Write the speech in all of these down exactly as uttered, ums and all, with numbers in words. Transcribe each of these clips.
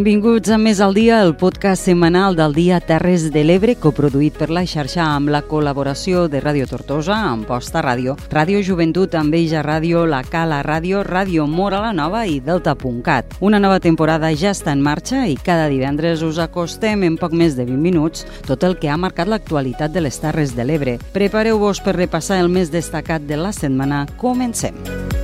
Benvinguts a Més al Dia, el podcast setmanal del Dia Terres de l'Ebre, coproduït per la xarxa amb la col·laboració de Ràdio Tortosa, Amposta Ràdio, Ràdio Joventut, Enveja Ràdio, La Cala Ràdio, Ràdio Mora la Nova i Delta punt cat. Una nova temporada ja està en marxa i cada divendres us acostem en poc més de vint minuts tot el que ha marcat l'actualitat de les Terres de l'Ebre. Prepareu-vos per repassar el més destacat de la setmana. Comencem!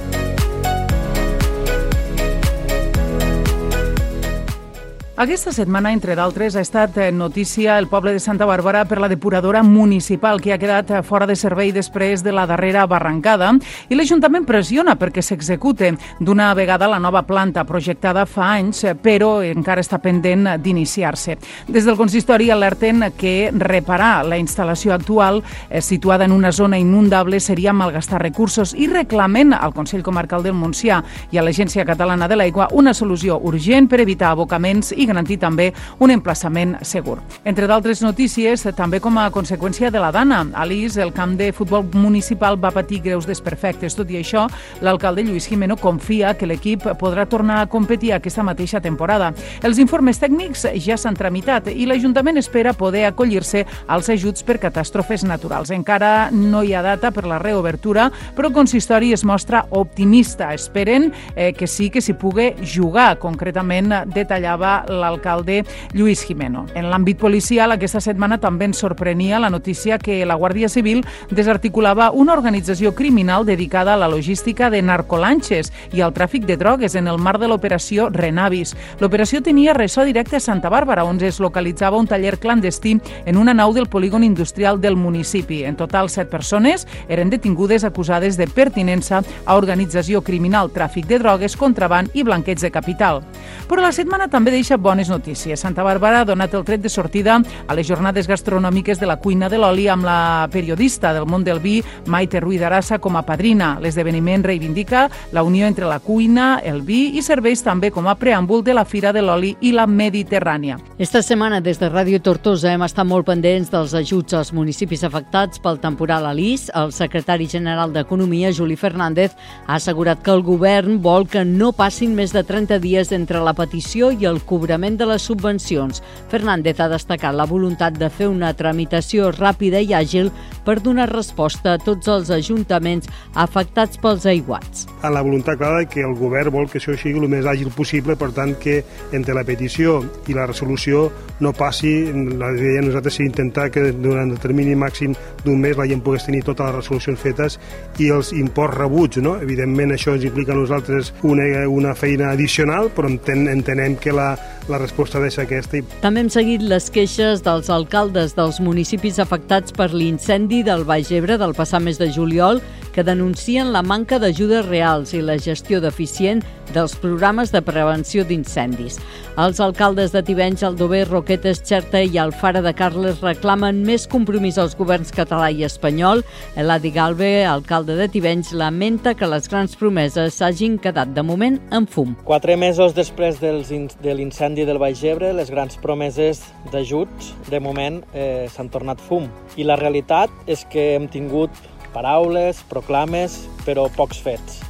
Aquesta setmana, entre d'altres, ha estat notícia el poble de Santa Bàrbara per la depuradora municipal que ha quedat fora de servei després de la darrera barrancada i l'Ajuntament pressiona perquè s'execute d'una vegada la nova planta projectada fa anys, però encara està pendent d'iniciar-se. Des del consistori alerten que reparar la instal·lació actual eh, situada en una zona inundable seria malgastar recursos i reclamen al Consell Comarcal del Montsià i a l'Agència Catalana de l'Aigua una solució urgent per evitar abocaments i garantir també un emplaçament segur. Entre d'altres notícies, també com a conseqüència de la Dana, a l'Is, el camp de futbol municipal va patir greus desperfectes. Tot i això, l'alcalde Lluís Gimeno confia que l'equip podrà tornar a competir aquesta mateixa temporada. Els informes tècnics ja s'han tramitat i l'Ajuntament espera poder acollir-se als ajuts per catàstrofes naturals. Encara no hi ha data per la reobertura, però el consistori es mostra optimista. Esperen eh, que sí que s'hi pugui jugar. Concretament, detallava l'alcalde Lluís Gimeno. En l'àmbit policial, aquesta setmana també ens sorprenia la notícia que la Guàrdia Civil desarticulava una organització criminal dedicada a la logística de narcolanxes i al tràfic de drogues en el marc de l'operació Renavis. L'operació tenia ressò directe a Santa Bàrbara, on es localitzava un taller clandestí en una nau del polígon industrial del municipi. En total, set persones eren detingudes acusades de pertinença a organització criminal, tràfic de drogues, contraban i blanqueig de capital. Però la setmana també deixa bones notícies. Santa Bàrbara ha donat el tret de sortida a les jornades gastronòmiques de la cuina de l'oli amb la periodista del món del vi, Maite Ruiz d'Arassa, com a padrina. L'esdeveniment reivindica la unió entre la cuina, el vi i serveix també com a preàmbul de la Fira de l'Oli i la Mediterrània. Esta setmana, des de Ràdio Tortosa, hem estat molt pendents dels ajuts als municipis afectats pel temporal a l'Is. El secretari general d'Economia, Juli Fernández, ha assegurat que el govern vol que no passin més de trenta dies entre la petició i el cobrament de les subvencions. Fernández ha destacat la voluntat de fer una tramitació ràpida i àgil per donar resposta a tots els ajuntaments afectats pels aiguats. Amb la voluntat clara que el govern vol que això sigui el més àgil possible, per tant que entre la petició i la resolució no passi, la idea nosaltres és intentar que durant el termini màxim d'un mes la gent pogués tenir totes les resolucions fetes i els imports rebuts, no? Evidentment això ens implica a nosaltres una, una feina addicional, però enten, entenem que la, la resposta és aquesta. També hem seguit les queixes dels alcaldes dels municipis afectats per l'incendi del Baix Ebre del passat mes de juliol, que denuncien la manca d'ajudes reals i la gestió deficient dels programes de prevenció d'incendis. Els alcaldes de Tivenys, Aldover, Roquetes, Xerta i Alfara de Carles reclamen més compromís als governs català i espanyol. Eladi Galve, alcalde de Tivenys, lamenta que les grans promeses s'hagin quedat de moment en fum. Quatre mesos després dels, de l'incendi del Baix Ebre, les grans promeses d'ajuts, de moment, eh, s'han tornat fum. I la realitat és que hem tingut paraules, proclames, però pocs fets.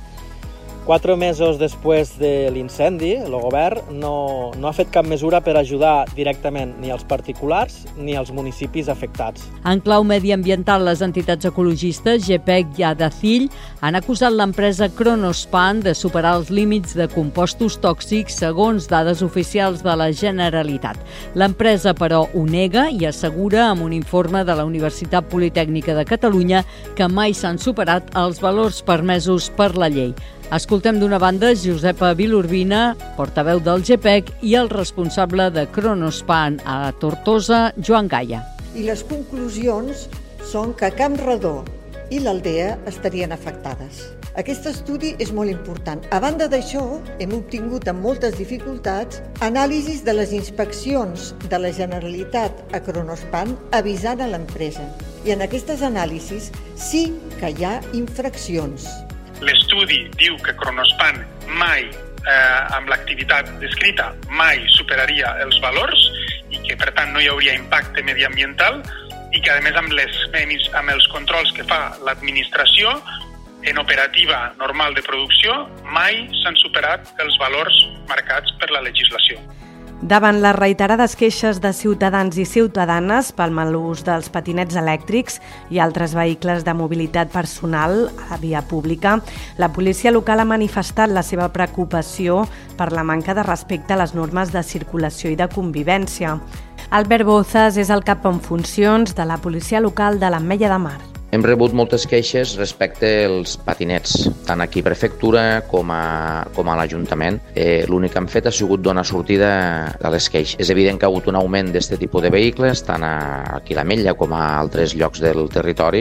Quatre mesos després de l'incendi, el govern no, no ha fet cap mesura per ajudar directament ni als particulars ni als municipis afectats. En clau mediambiental, les entitats ecologistes G P E C i Adacill han acusat l'empresa Kronospan de superar els límits de compostos tòxics segons dades oficials de la Generalitat. L'empresa, però, ho nega i assegura amb un informe de la Universitat Politècnica de Catalunya que mai s'han superat els valors permesos per la llei. Escoltem d'una banda Josepa Vilurbina, portaveu del G P E C, i el responsable de Kronospan a Tortosa, Joan Gaia. I les conclusions són que Camp Redó i l'Aldea estarien afectades. Aquest estudi és molt important. A banda d'això, hem obtingut amb moltes dificultats anàlisis de les inspeccions de la Generalitat a Kronospan avisant a l'empresa. I en aquestes anàlisis sí que hi ha infraccions. L'estudi diu que Kronospan mai, eh, amb l'activitat descrita, mai superaria els valors i que, per tant, no hi hauria impacte mediambiental i que, a més, amb, les, amb els controls que fa l'administració, en operativa normal de producció, mai s'han superat els valors marcats per la legislació. Davant les reiterades queixes de ciutadans i ciutadanes pel mal ús dels patinets elèctrics i altres vehicles de mobilitat personal a la via pública, la policia local ha manifestat la seva preocupació per la manca de respecte a les normes de circulació i de convivència. Albert Bouzas és el cap en funcions de la policia local de l'Ametlla de Mar. Hem rebut moltes queixes respecte als patinets, tant aquí a prefectura com a, com a l'Ajuntament. Eh, L'únic que hem fet ha sigut donar sortida a les queixes. És evident que ha hagut un augment d'aquest tipus de vehicles, tant a, aquí a l'Ametlla com a altres llocs del territori,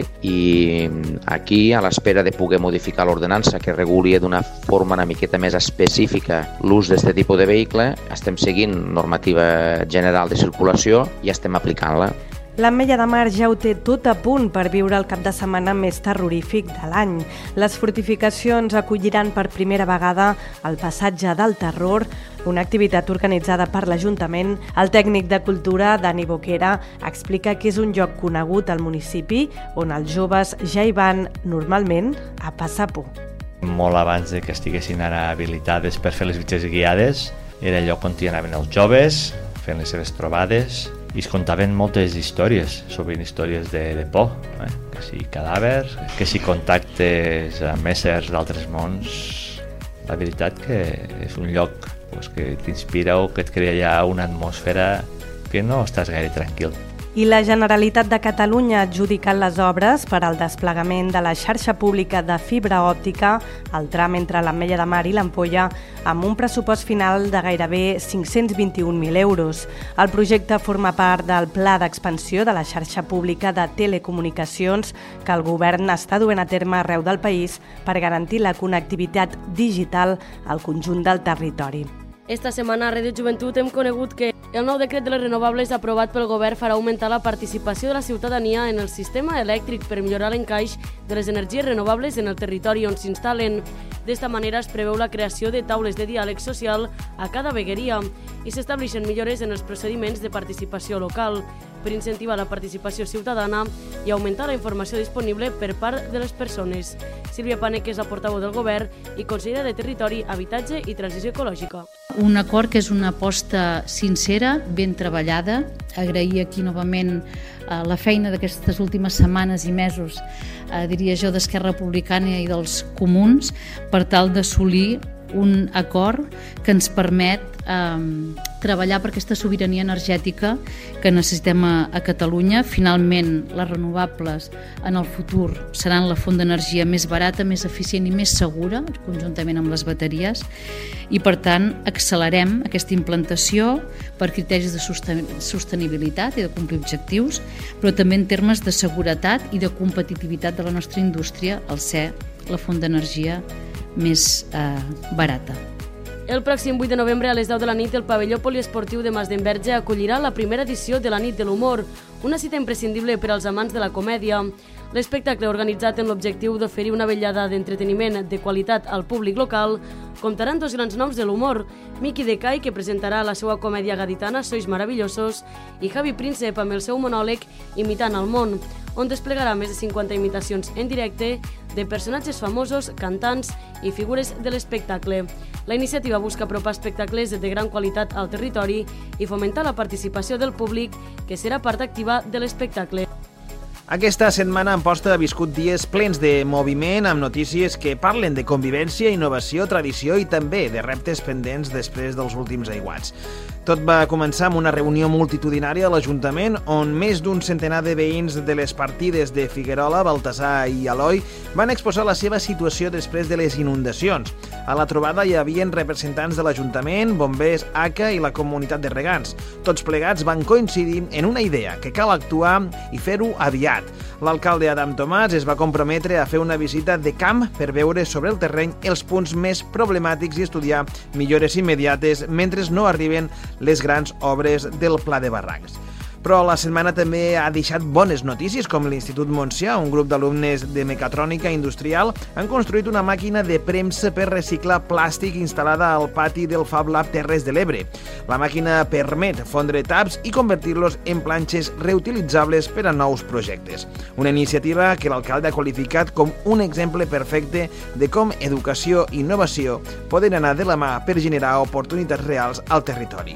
i aquí, a l'espera de poder modificar l'ordenança que reguli d'una forma una miqueta més específica l'ús d'aquest tipus de vehicle, estem seguint normativa general de circulació i estem aplicant-la. L'Ametlla de Mar ja ho té tot a punt per viure el cap de setmana més terrorífic de l'any. Les fortificacions acolliran per primera vegada el passatge del terror, una activitat organitzada per l'Ajuntament. El tècnic de cultura, Dani Boquera, explica que és un lloc conegut al municipi on els joves ja hi van normalment a passar por. Molt abans de que estiguessin ara habilitades per fer les vistes guiades, era el lloc on hi anaven els joves, fent les seves trobades, i es contaven moltes històries, sovint històries de, de por, eh? que si cadàvers, que si contactes amb éssers d'altres mons. La veritat que és un lloc pues, que t'inspira o que et crea ja una atmosfera que no estàs gaire tranquil. I la Generalitat de Catalunya ha adjudicat les obres per al desplegament de la xarxa pública de fibra òptica al tram entre l'Ametlla de Mar i l'Ampolla amb un pressupost final de gairebé cinc-cents vint-i-un mil euros. El projecte forma part del pla d'expansió de la xarxa pública de telecomunicacions que el govern està duent a terme arreu del país per garantir la connectivitat digital al conjunt del territori. Esta setmana a Ràdio Joventut hem conegut que el nou decret de les renovables aprovat pel govern farà augmentar la participació de la ciutadania en el sistema elèctric per millorar l'encaix de les energies renovables en el territori on s'instal·len. D'esta manera es preveu la creació de taules de diàleg social a cada vegueria i s'estableixen millores en els procediments de participació local per incentivar la participació ciutadana i augmentar la informació disponible per part de les persones. Sílvia Panek és la portaveu del govern i consellera de Territori, Habitatge i Transició Ecològica. Un acord que és una aposta sincera, ben treballada. Agrair aquí novament eh, la feina d'aquestes últimes setmanes i mesos, eh, diria jo, d'Esquerra Republicana i dels Comuns, per tal d'assolir un acord que ens permet eh, treballar per aquesta sobirania energètica que necessitem a, a Catalunya. Finalment, les renovables en el futur seran la font d'energia més barata, més eficient i més segura, conjuntament amb les bateries, i per tant accelerem aquesta implantació per criteris de sostenibilitat i de complir objectius, però també en termes de seguretat i de competitivitat de la nostra indústria al ser la font d'energia més eh, barata. El pròxim vuit de novembre a les deu de la nit el pavelló poliesportiu de Masdenverge acollirà la primera edició de la Nit de l'Humor, una cita imprescindible per als amants de la comèdia. L'espectacle, organitzat amb l'objectiu d'oferir una vetllada d'entreteniment de qualitat al públic local, comptarà amb dos grans noms de l'humor, Miki Decay, que presentarà la seva comèdia gaditana Sois Maravillosos, i Javi Príncep amb el seu monòleg Imitant el món, on desplegarà més de cinquanta imitacions en directe de personatges famosos, cantants i figures de l'espectacle. La iniciativa busca apropar espectacles de gran qualitat al territori i fomentar la participació del públic, que serà part activa de l'espectacle. Aquesta setmana Amposta ha viscut dies plens de moviment amb notícies que parlen de convivència, innovació, tradició i també de reptes pendents després dels últims aiguats. Tot va començar amb una reunió multitudinària a l'Ajuntament on més d'un centenar de veïns de les partides de Figuerola, Baltasar i Aloi van exposar la seva situació després de les inundacions. A la trobada hi havia representants de l'Ajuntament, bombers, A C A i la comunitat de regants. Tots plegats van coincidir en una idea, que cal actuar i fer-ho aviat. L'alcalde Adam Tomàs es va comprometre a fer una visita de camp per veure sobre el terreny els punts més problemàtics i estudiar millores immediates mentre no arriben les grans obres del Pla de Barrancs. Però la setmana també ha deixat bones notícies, com l'Institut Montsià, un grup d'alumnes de mecatrònica industrial, han construït una màquina de premsa per reciclar plàstic instal·lada al pati del Fab Lab Terres de l'Ebre. La màquina permet fondre taps i convertir-los en planxes reutilitzables per a nous projectes. Una iniciativa que l'alcalde ha qualificat com un exemple perfecte de com educació i innovació poden anar de la mà per generar oportunitats reals al territori.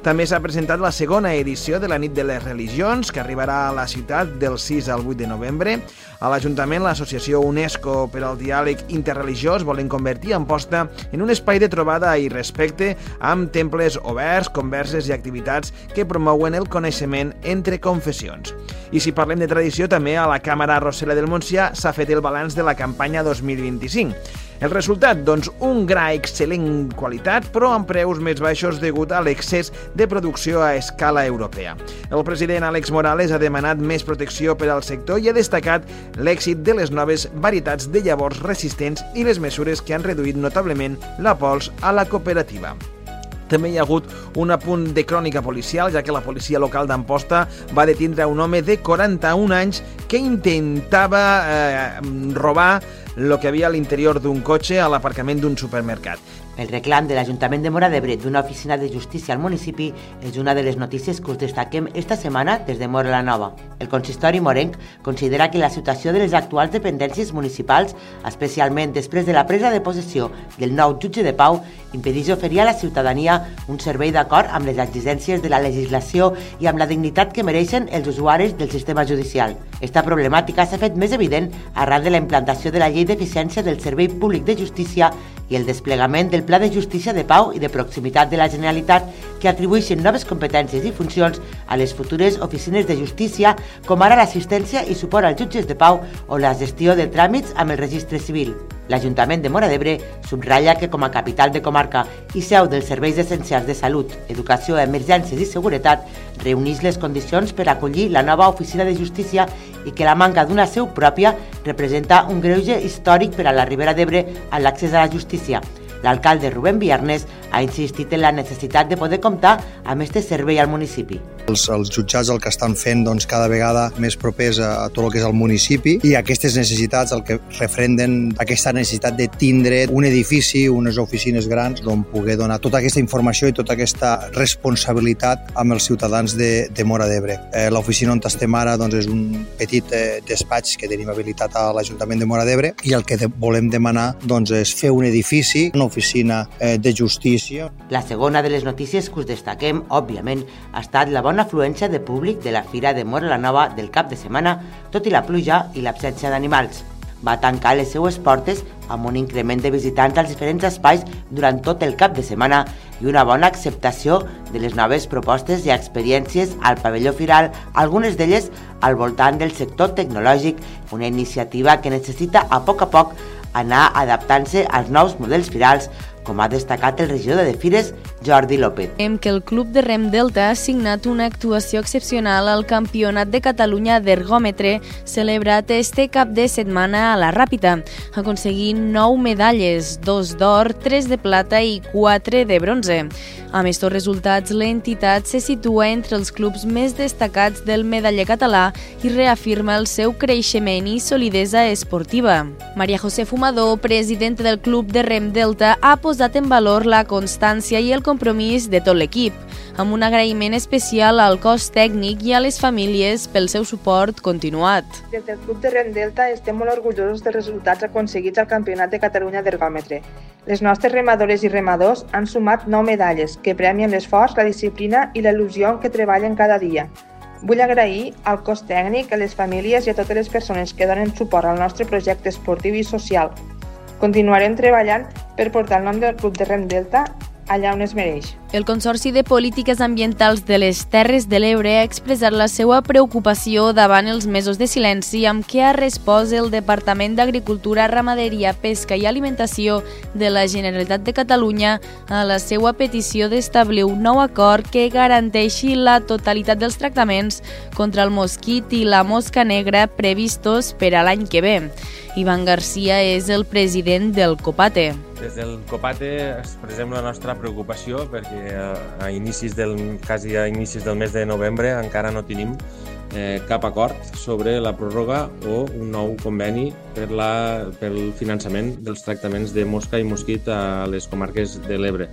També s'ha presentat la segona edició de la Nit de les Religions, que arribarà a la ciutat del sis al vuit de novembre. A l'Ajuntament, l'Associació UNESCO per al Diàleg Interreligiós volen convertir Amposta en un espai de trobada i respecte amb temples oberts, converses i activitats que promouen el coneixement entre confessions. I si parlem de tradició, també a la Càmera Rosselló del Montsià s'ha fet el balanç de la campanya dos mil vint-i-cinc. El resultat, doncs, un gra excel·lent qualitat, però amb preus més baixos degut a l'excés de producció a escala europea. El president Àlex Morales ha demanat més protecció per al sector i ha destacat l'èxit de les noves varietats de llavors resistents i les mesures que han reduït notablement la pols a la cooperativa. També hi ha hagut un apunt de crònica policial, ja que la policia local d'Amposta va detindre un home de quaranta-un anys que intentava eh, robar el que havia a l'interior d'un cotxe a l'aparcament d'un supermercat. El reclam de l'Ajuntament de Móra d'Ebre d'una oficina de justícia al municipi és una de les notícies que us destaquem esta setmana des de Móra la Nova. El consistori morenc considera que la situació de les actuals dependències municipals, especialment després de la presa de possessió del nou jutge de pau, impedeix oferir a la ciutadania un servei d'acord amb les exigències de la legislació i amb la dignitat que mereixen els usuaris del sistema judicial. Esta problemàtica s'ha fet més evident arran de la implantació de la Llei d'Eficiència del Servei Públic de Justícia i el desplegament del Pla de Justícia de Pau i de Proximitat de la Generalitat, que atribueixen noves competències i funcions a les futures oficines de justícia, com ara l'assistència i suport als jutges de pau o la gestió de tràmits amb el registre civil. L'Ajuntament de Móra d'Ebre subratlla que com a capital de comarca i seu dels serveis essencials de salut, educació, emergències i seguretat, reuneix les condicions per acollir la nova oficina de justícia i que la manca d'una seu pròpia representa un greuge històric per a la Ribera d'Ebre en l'accés a la justícia. L'alcalde Rubén Viernes ha insistit en la necessitat de poder comptar amb aquest servei al municipi. Els, els jutjats el que estan fent doncs, cada vegada més propers a, a tot el que és el municipi i aquestes necessitats el que refrenden aquesta necessitat de tindre un edifici, unes oficines grans d'on poder donar tota aquesta informació i tota aquesta responsabilitat amb els ciutadans de, de Móra d'Ebre. Eh, L'oficina on estem ara doncs, és un petit eh, despatx que tenim habilitat a l'Ajuntament de Móra d'Ebre i el que de, volem demanar doncs, és fer un edifici, una oficina eh, de justícia. La segona de les notícies que us destaquem, òbviament, ha estat la bona afluència de públic de la Fira de Móra la Nova del cap de setmana, tot i la pluja i l'absència d'animals. Va tancar les seues portes amb un increment de visitants als diferents espais durant tot el cap de setmana i una bona acceptació de les noves propostes i experiències al pavelló firal, algunes d'elles al voltant del sector tecnològic, una iniciativa que necessita a poc a poc anar adaptant-se als nous models firals, com ha destacat el regidor de Fires, Jordi López. Hem que el Club de Rem Delta ha signat una actuació excepcional al Campionat de Catalunya d'Ergòmetre celebrat este cap de setmana a la Ràpita, aconseguint nou medalles, dos d'or, tres de plata i quatre de bronze. Amb estos resultats, l'entitat se situa entre els clubs més destacats del medaller català i reafirma el seu creixement i solidesa esportiva. Maria José Fumador, presidenta del Club de Rem Delta, ha posat en valor la constància i el compromís de tot l'equip, amb un agraïment especial al cos tècnic i a les famílies pel seu suport continuat. Des del Club de Rem Delta estem molt orgullosos dels resultats aconseguits al Campionat de Catalunya d'Ergòmetre. Les nostres remadores i remadors han sumat nou medalles que premien l'esforç, la disciplina i la il·lusió en què treballen cada dia. Vull agrair al cos tècnic, a les famílies i a totes les persones que donen suport al nostre projecte esportiu i social. Continuarem treballant per portar el nom del Club de Rem Delta allà on es mereix. El Consorci de Polítiques Ambientals de les Terres de l'Ebre ha expressat la seva preocupació davant els mesos de silenci amb què ha respost el Departament d'Agricultura, Ramaderia, Pesca i Alimentació de la Generalitat de Catalunya a la seva petició d'establir un nou acord que garanteixi la totalitat dels tractaments contra el mosquit i la mosca negra previstos per a l'any que ve. Ivan Garcia és el president del COPATE. Des del COPATE expressem la nostra preocupació perquè a inicis del, quasi a inicis del mes de novembre encara no tenim eh, cap acord sobre la pròrroga o un nou conveni per la, pel finançament dels tractaments de mosca i mosquit a les comarques de l'Ebre.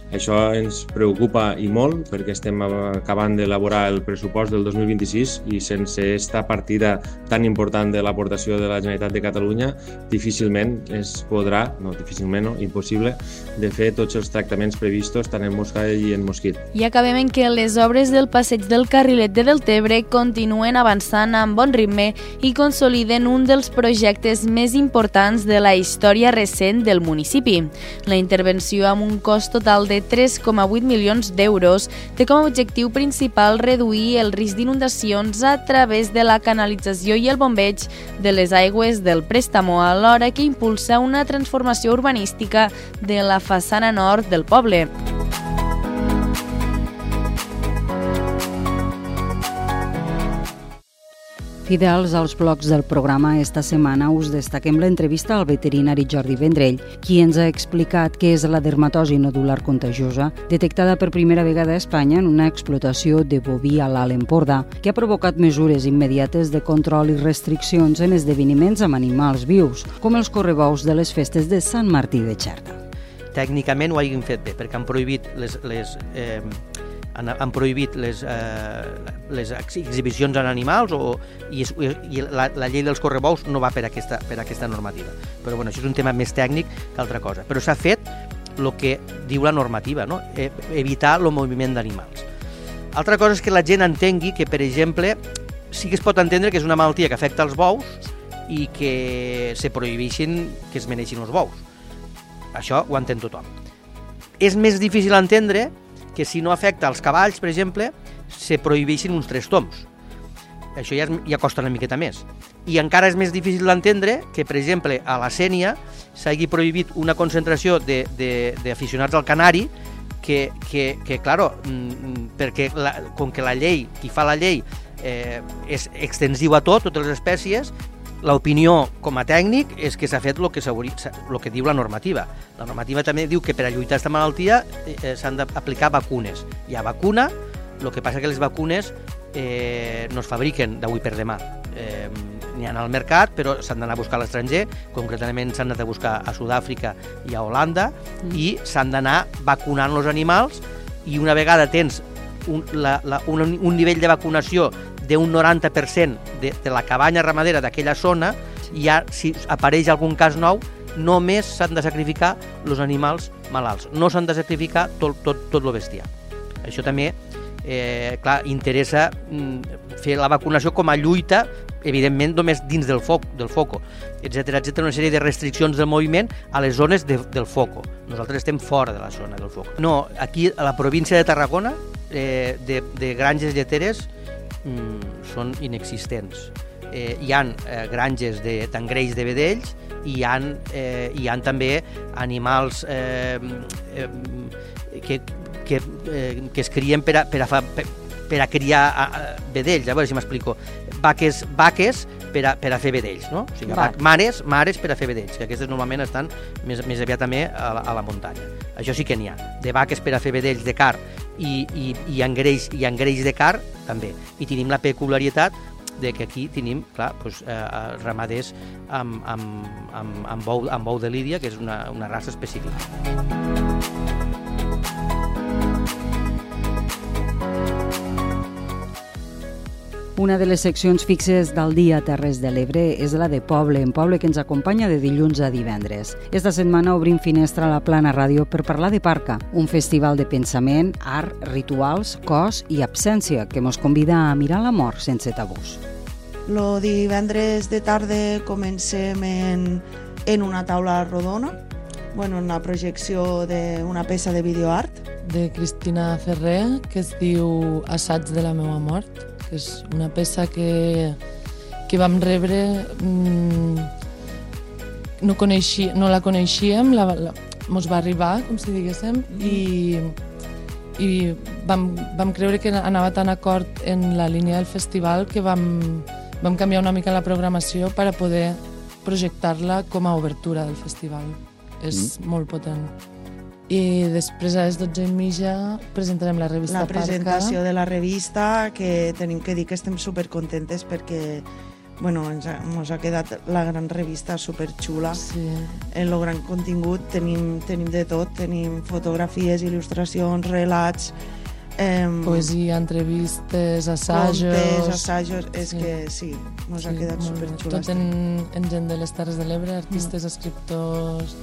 Això ens preocupa i molt perquè estem acabant d'elaborar el pressupost del dos mil vint-i-sis i sense esta partida tan important de l'aportació de la Generalitat de Catalunya difícilment es podrà, no, difícilment no, impossible, de fer tots els tractaments previstos tant en Moscà i en Mosquit. I acabem en que les obres del passeig del Carrilet de Deltebre continuen avançant amb bon ritme i consoliden un dels projectes més importants de la història recent del municipi. La intervenció amb un cost total de tres coma vuit milions d'euros té com a objectiu principal reduir el risc d'inundacions a través de la canalització i el bombeig de les aigües del Préstamo, alhora que impulsa una transformació urbanística de la façana nord del poble. Fidels als blocs del programa, esta setmana us destaquem l'entrevista al veterinari Jordi Vendrell, qui ens ha explicat què és la dermatosi nodular contagiosa, detectada per primera vegada a Espanya en una explotació de boví a l'Alt Empordà, que ha provocat mesures immediates de control i restriccions en esdeveniments amb animals vius, com els correbous de les festes de Sant Martí de Xerta. Tècnicament ho hagin fet bé, perquè han prohibit les... les eh... han, han prohibit les, eh, les exhibicions en animals o, i, i la, la llei dels correbous no va per aquesta, per aquesta normativa. Però bueno, això és un tema més tècnic que altra cosa. Però s'ha fet el que diu la normativa, no? E, evitar el moviment d'animals. Altra cosa és que la gent entengui que, per exemple, sí que es pot entendre que és una malaltia que afecta els bous i que se prohibeixin que es meneixin els bous. Això ho entén tothom. És més difícil entendre que si no afecta els cavalls, per exemple, se prohibeixin uns tres toms. Això ja, ja costa una miqueta més. I encara és més difícil d'entendre que, per exemple, a la Sénia s'hagi prohibit una concentració d'aficionats al canari que, que, que claro, perquè la, com que la llei, qui fa la llei, eh, és extensiu a tot, totes les espècies, l'opinió com a tècnic és que s'ha fet el que, el que diu la normativa. La normativa també diu que per a lluitar aquesta malaltia eh, s'han d'aplicar vacunes. Hi ha vacuna, el que passa que les vacunes eh, no es fabriquen d'avui per demà. Eh, N'hi ha al mercat, però s'han d'anar a buscar a l'estranger, concretament s'han anat a buscar a Sud-àfrica i a Holanda, mm. i s'han d'anar vacunant els animals, i una vegada tens un, la, la, un, un nivell de vacunació d'un noranta per cent de, de la cabanya ramadera d'aquella zona, i ja, si apareix algun cas nou, només s'han de sacrificar els animals malalts. No s'han de sacrificar tot, tot, tot el bestiar. Això també, eh, clar, interessa mm, fer la vacunació com a lluita, evidentment només dins del foc, del foco, etcètera, etcètera, una sèrie de restriccions del moviment a les zones de, del foco. Nosaltres estem fora de la zona del foco. No, aquí a la província de Tarragona, eh, de, de granges lleteres, Mm, són inexistents. Eh, hi ha eh, granges de tangrells de vedells i hi ha, eh, hi ha també animals eh, eh, que, que, eh, que es crien per a, per a, fa, per, per a criar a, a vedells, a veure si m'explico. Vaques, vaques per a, per a fer vedells, no? O sigui, Va. mares, mares per a fer vedells, que aquestes normalment estan més, més aviat també a la, a la muntanya. Això sí que n'hi ha. De vaques per a fer vedells de car i, i, i, engreix, i engreix de car també. I tenim la peculiaritat de que aquí tenim, clar, doncs, eh, ramaders amb, amb, amb, amb, bou, amb bou de lídia, que és una, una raça específica. Una de les seccions fixes del dia a Terres de l'Ebre és la de Poble en Poble, que ens acompanya de dilluns a divendres. Esta setmana obrim finestra a la Plana Ràdio per parlar de Parca, un festival de pensament, art, rituals, cos i absència que mos convida a mirar la mort sense tabús. Lo divendres de tarda comencem en, en una taula rodona, bueno, en la projecció d'una peça de videoart. De Cristina Ferrer, que es diu Assaig de la meva mort, que és una peça que, que vam rebre, mmm, no, coneixi, no la coneixíem, la, la, mos va arribar, com si diguéssim, i, i vam, vam creure que anava tan acord en la línia del festival que vam, vam canviar una mica la programació per a poder projectar-la com a obertura del festival. És mm. molt potent. I després a les dotze i mitja presentarem la revista Parca. La presentació Parca. de la revista, que tenim que dir que estem supercontentes perquè bueno, ens ha, ens ha quedat la gran revista superxula. Sí. En el gran contingut tenim, tenim de tot, tenim fotografies, il·lustracions, relats, eh, poesia, entrevistes, assajos... Contes, assajos, és sí. que sí, ens sí, ha quedat superxula. Tot en, en gent de les Terres de l'Ebre, artistes, mm. escriptors,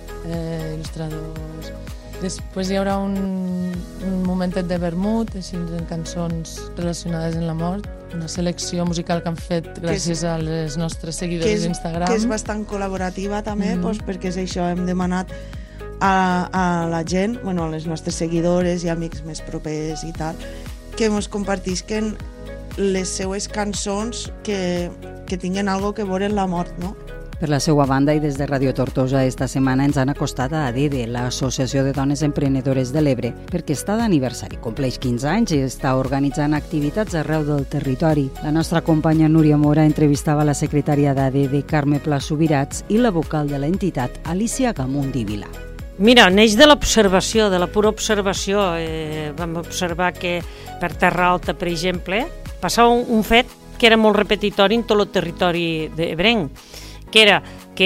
eh, il·lustradors... Després hi haurà un, un momentet de vermut, així en cançons relacionades amb la mort, una selecció musical que han fet gràcies és, a les nostres seguidores d'Instagram. Que és bastant col·laborativa també, mm-hmm. doncs, perquè és això, hem demanat a, a la gent, bueno, a les nostres seguidores i amics més propers i tal, que ens compartisquen les seues cançons que, que tinguen algo que veure amb la mort, no? Per la seva banda, i des de Radio Tortosa, esta setmana ens han acostat a ADEDE, l'Associació de Dones Emprenedores de l'Ebre, perquè està d'aniversari, compleix quinze anys i està organitzant activitats arreu del territori. La nostra companya Núria Mora entrevistava la secretària d'ADEDE, Carme Pla Subirats, i la vocal de l'entitat, Alicia Gamundi Vila. Mira, neix de l'observació, de la pura observació. Eh, vam observar que per Terra Alta, per exemple, passava un, un fet que era molt repetitori en tot el territori d'ebrenc, que era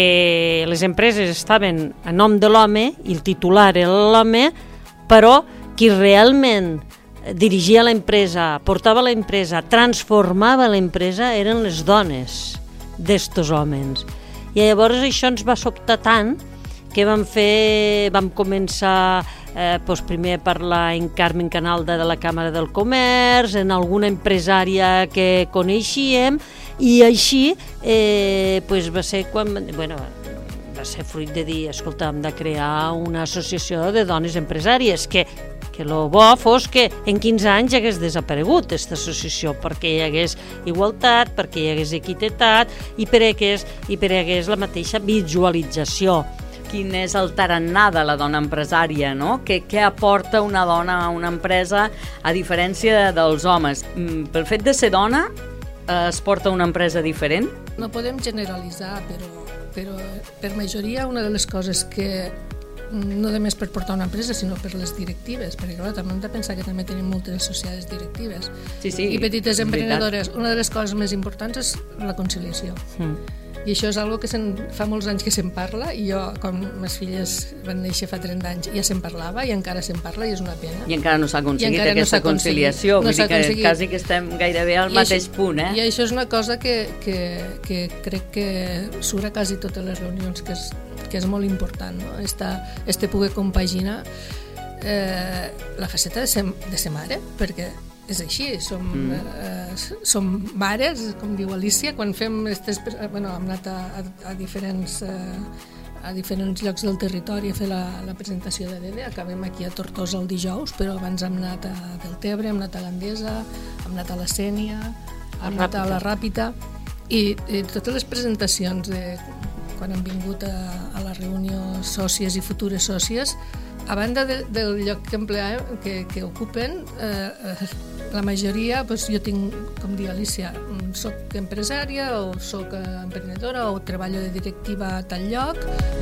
que les empreses estaven a nom de l'home i el titular era l'home, però qui realment dirigia l'empresa, portava l'empresa, transformava l'empresa eren les dones d'estos homes. I llavors això ens va sobtar tant que vam fer, vam començar eh, doncs primer a parlar en Carmen Canalda de la Càmera del Comerç, en alguna empresària que coneixíem, i així eh, pues va ser quan, bueno, va ser fruit de dir, escolta, hem de crear una associació de dones empresàries, que que el bo fos que en quinze anys hagués desaparegut aquesta associació, perquè hi hagués igualtat, perquè hi hagués equitat i per hagués, i per hagués la mateixa visualització. Quin és el tarannà de la dona empresària, no? Què, què aporta una dona a una empresa a diferència dels homes? Pel fet de ser dona, es porta una empresa diferent? No podem generalitzar, però, però per majoria una de les coses que no només per portar una empresa, sinó per les directives, perquè clar, també hem de pensar que també tenim moltes associades directives sí, sí, i petites emprenedores. Una de les coses més importants és la conciliació. Mm. I això és una que se'n, fa molts anys que se'n parla, i jo, quan les filles van néixer fa trenta anys, ja se'n parlava i encara se'n parla i és una pena. I encara no s'ha aconseguit aquesta no conciliació, no vull dir que aconseguit. Quasi que estem gairebé al I mateix això, punt. Eh? I això és una cosa que, que, que crec que surt a quasi totes les reunions, que és, que és molt important, no? Esta, este poder compaginar eh, la faceta de ser, de ser mare, perquè és així, som, mm. eh, som mares, com diu Alicia, quan fem estes... Bueno, hem anat a, a, a diferents... Eh, a diferents llocs del territori a fer la, la presentació de ADEDE. Acabem aquí a Tortosa el dijous, però abans hem anat a Deltebre, hem anat a Gandesa, hem anat a la Sénia, hem anat a la Ràpita, i, i totes les presentacions de quan han vingut a, a la reunió sòcies i futures sòcies, a banda de, del lloc que empleem, que, que ocupen, eh, la majoria, doncs jo tinc, com diu Alicia, soc empresària o soc emprenedora o treballo de directiva a tal lloc.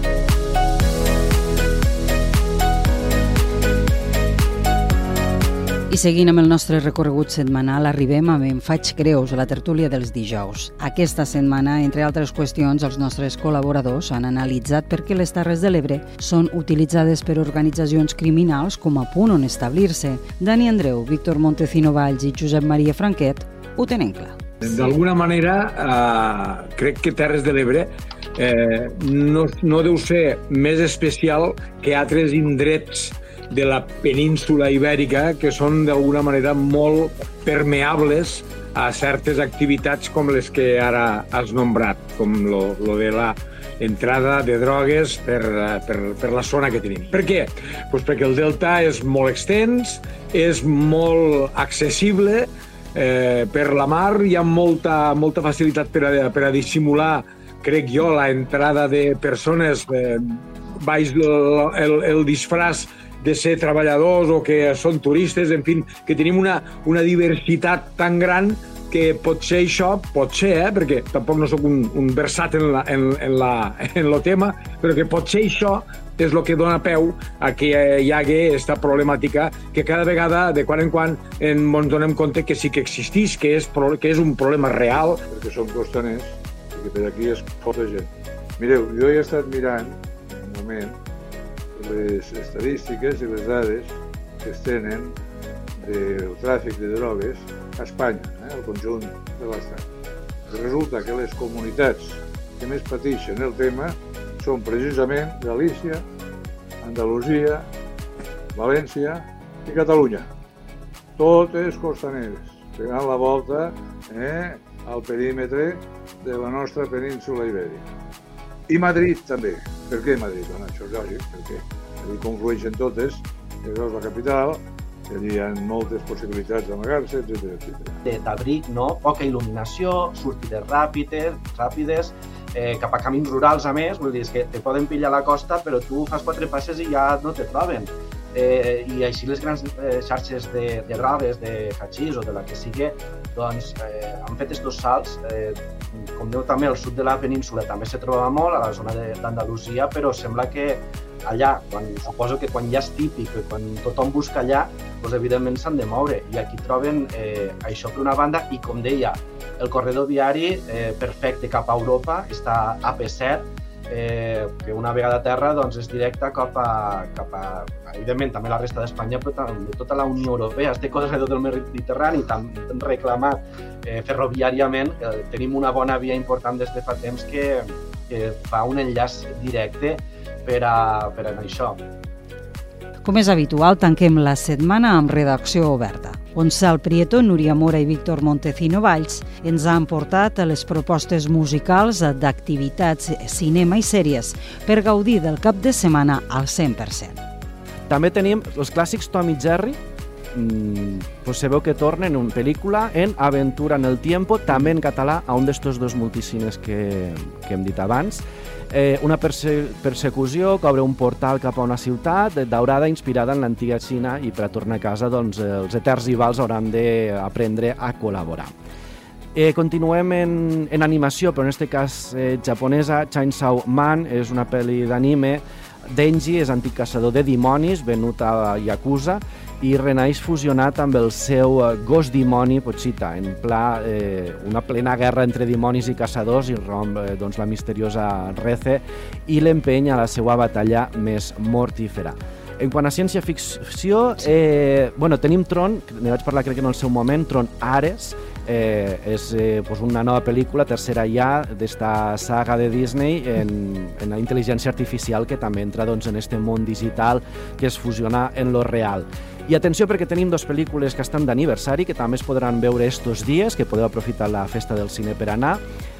I seguint amb el nostre recorregut setmanal, arribem amb En faig creus, a la tertúlia dels dijous. Aquesta setmana, entre altres qüestions, els nostres col·laboradors han analitzat per què les Terres de l'Ebre són utilitzades per organitzacions criminals com a punt on establir-se. Dani Andreu, Víctor Montecino Valls i Josep Maria Franquet ho tenen clar. D'alguna manera, eh, crec que Terres de l'Ebre eh, no, no deu ser més especial que altres indrets de la península ibèrica, que són d'alguna manera molt permeables a certes activitats com les que ara has nombrat, com lo, lo de la entrada de drogues per, per, per la zona que tenim. Per què? Pues perquè el delta és molt extens, és molt accessible, eh, per la mar hi ha molta, molta facilitat per a, per a dissimular, crec jo, la entrada de persones eh, baix el, el, el disfraç de ser treballadors o que són turistes, en fi, que tenim una, una diversitat tan gran que potser això, potser, eh, perquè tampoc no sóc un, un versat en, la, en, en, la, en lo tema, però que potser això és el que dona peu a que hi hagi aquesta problemàtica que cada vegada, de quan en quan, ens donem compte que sí que existeix, que és, que és un problema real. Perquè som costaners, perquè per aquí és forta gent. Mireu, jo he estat mirant, un moment, les estadístiques i les dades que es tenen del tràfic de drogues a Espanya, eh, al conjunt de l'Estat. Resulta que les comunitats que més pateixen el tema són precisament Galícia, Andalusia, València i Catalunya. Totes costaneres, pegant la volta eh, al perímetre de la nostra península ibèrica. I Madrid també. Per què Madrid? Bueno, això és lògic, perquè allí conflueixen totes, que és la capital, que allí hi ha moltes possibilitats d'amagar-se, etcètera, etcètera. D'abric, no? Poca il·luminació, sortides ràpides, ràpides eh, cap a camins rurals a més, vull dir, és que te poden pillar a la costa, però tu fas quatre passes i ja no te troben. Eh, I així les grans eh, xarxes de, de drogues, de hachís o de la que sigui, doncs eh, han fet estos salts. Eh, com diu també, al sud de la península també se troba molt, a la zona d'Andalusia, però sembla que allà, quan, suposo que quan ja és típic, que quan tothom busca allà, doncs evidentment s'han de moure. I aquí troben eh, això per una banda, i com deia, el corredor viari eh, perfecte cap a Europa, està a P set, eh, que una vegada a terra doncs, és directe cap a, cap a, evidentment, també la resta d'Espanya, però també tota la Unió Europea. Este corredor del Mediterrani, tan reclamat eh, ferroviàriament, eh, tenim una bona via important des de fa temps que, que fa un enllaç directe per a, per a això. Com és habitual, tanquem la setmana amb redacció oberta, on Sal Prieto, Núria Mora i Víctor Montecino Valls ens han portat a les propostes musicals d'activitats, cinema i sèries per gaudir del cap de setmana al cent per cent. També tenim els clàssics Tom i Jerry, mm, pues se veu que tornen en pel·lícula en Aventura en el Tiempo, també en català, a un d'estos dos multicines que, que hem dit abans. Eh, una perse persecució que obre un portal cap a una ciutat daurada inspirada en l'antiga Xina, i per a tornar a casa doncs, els eterns rivals hauran d'aprendre a col·laborar. Eh, continuem en, en animació, però en aquest cas eh, japonesa. Chainsaw Man és una pel·li d'anime. Denji és antic caçador de dimonis, venut a Yakuza, i renaix fusionat amb el seu gos dimoni Pochita, en pla eh, una plena guerra entre dimonis i caçadors, i romp eh, doncs, la misteriosa Reze i l'empeny a la seva batalla més mortífera. En quant a ciència-ficció, eh, bueno, tenim Tron, ne vaig parlar crec que en el seu moment, Tron Ares, eh, és eh, pues una nova pel·lícula, tercera ja, d'esta saga de Disney en, en la intel·ligència artificial que també entra doncs, en este món digital que es fusiona en lo real. I atenció, perquè tenim dues pel·lícules que estan d'aniversari, que també es podran veure estos dies, que podeu aprofitar la festa del cine per anar.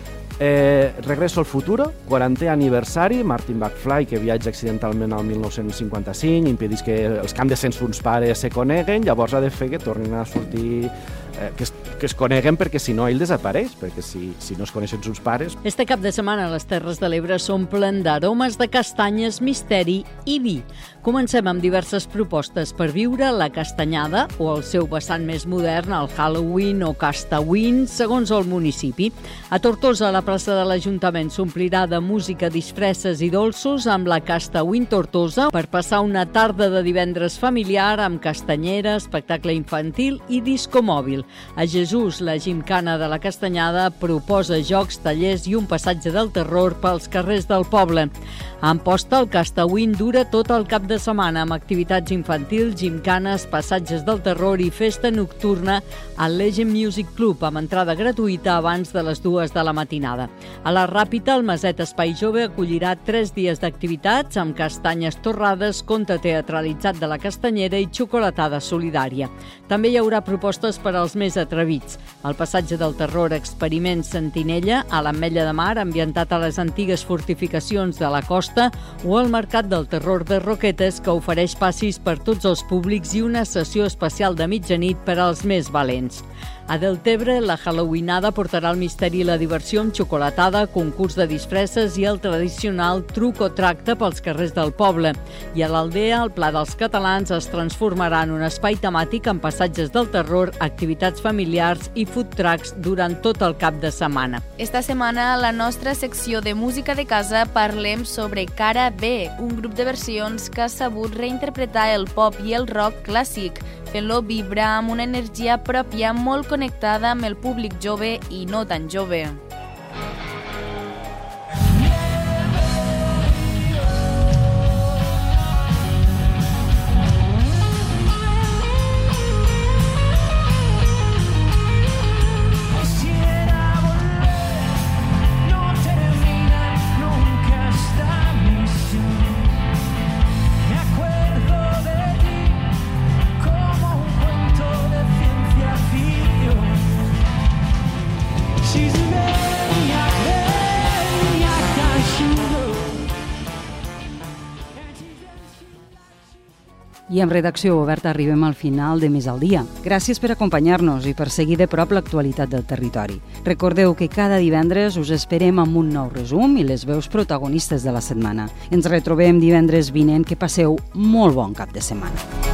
Eh, Regreso al futuro, quarantè aniversari, Martin McFly, que viatja accidentalment al mil nou-cents cinquanta-cinc, impedeix que els que han de ser uns pares se coneguen, llavors ha de fer que tornin a sortir, eh, que, es, que es coneguen, perquè si no ell desapareix, perquè si, si no es coneixen sus pares... Este cap de setmana les Terres de l'Ebre s'omplen d'aromes de castanyes, misteri i vi. Comencem amb diverses propostes per viure la castanyada, o el seu vessant més modern, el Halloween o Castawin, segons el municipi. A Tortosa, la plaça de l'Ajuntament s'omplirà de música, disfresses i dolços amb la Castawin Tortosa per passar una tarda de divendres familiar amb castanyera, espectacle infantil i disco mòbil. A Jesús, la gimcana de la castanyada proposa jocs, tallers i un passatge del terror pels carrers del poble. A Amposta, el Castawin dura tot el cap de setmana amb activitats infantils, gimcanes, passatges del terror i festa nocturna al Legend Music Club amb entrada gratuïta abans de les dues de la matinada. A la Ràpita, el Maset Espai Jove acollirà tres dies d'activitats amb castanyes torrades, conte teatralitzat de la castanyera i xocolatada solidària. També hi haurà propostes per als més atrevits. El passatge del terror Experiment Sentinella a l'Ametlla de Mar, ambientat a les antigues fortificacions de la costa, o el Mercat del Terror de Roquetes, que ofereix passis per tots els públics i una sessió especial de mitjanit per als més valents. A Deltebre, la Halloweenada portarà el misteri i la diversió amb xocolatada, concurs de disfresses i el tradicional truc o tracte pels carrers del poble. I a l'Aldea, el Pla dels Catalans es transformarà en un espai temàtic amb passatges del terror, activitats familiars i food trucks durant tot el cap de setmana. Esta setmana, a la nostra secció de música de casa, parlem sobre Cara B, un grup de versions que ha sabut reinterpretar el pop i el rock clàssic, fent-lo vibrar amb una energia pròpia molt connectada amb el públic jove i no tan jove. I amb redacció oberta arribem al final de Més al Dia. Gràcies per acompanyar-nos i per seguir de prop l'actualitat del territori. Recordeu que cada divendres us esperem amb un nou resum i les veus protagonistes de la setmana. Ens retrobem divendres vinent. Que passeu molt bon cap de setmana.